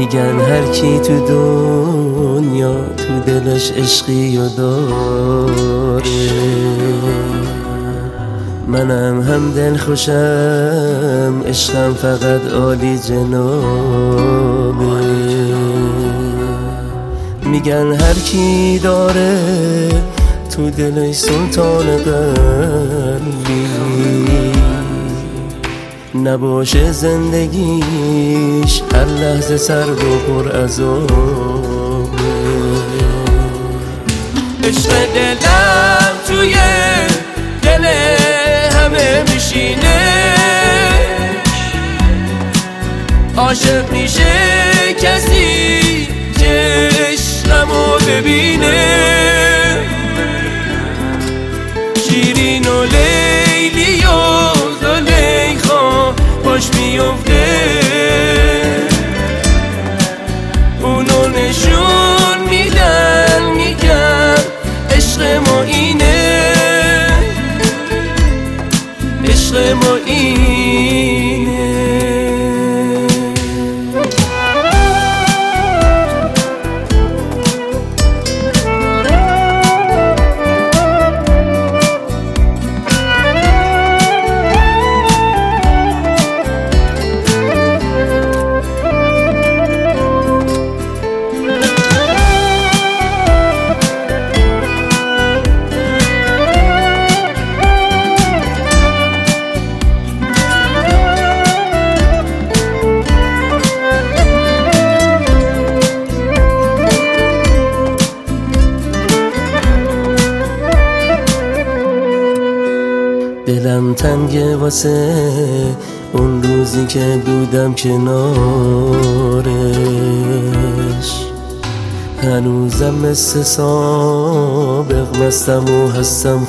میگن هر کی تو دنیا تو دلش عشقی و داره، منم هم دل خوشم، عشقم فقط عالی جنابه. میگن هر کی داره تو دلش سلطان قلبی، نباشه زندگیش هر لحظه سرد و پر عذابه. عشق دلم توی دل همه میشینه، عاشق میشه کسی که عشقمو ببینه. شیرین و لیلی و زلیخا باش میفته، اونو نشون میدن میگن عشق ما اینه، عشق ما اینه. دلم تنگه واسه اون روزی که بودم کنارش، هنوزم مثل سابق مستم و هستم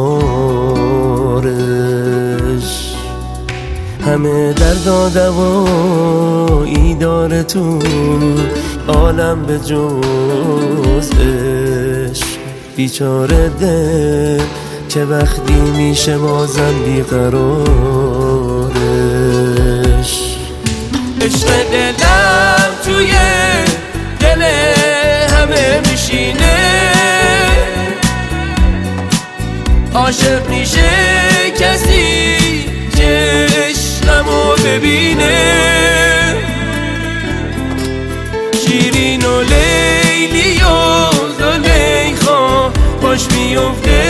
خمارش. همه درد و دوایی داره تو عالم به جز عشق، بیچاره دل که وقتی میشه بازم بیقرارش. عشق دلم توی دل همه میشینه، عاشق میشه کسی که عشقمو ببینه. شیرین و لیلی و زلیخا باش میفته،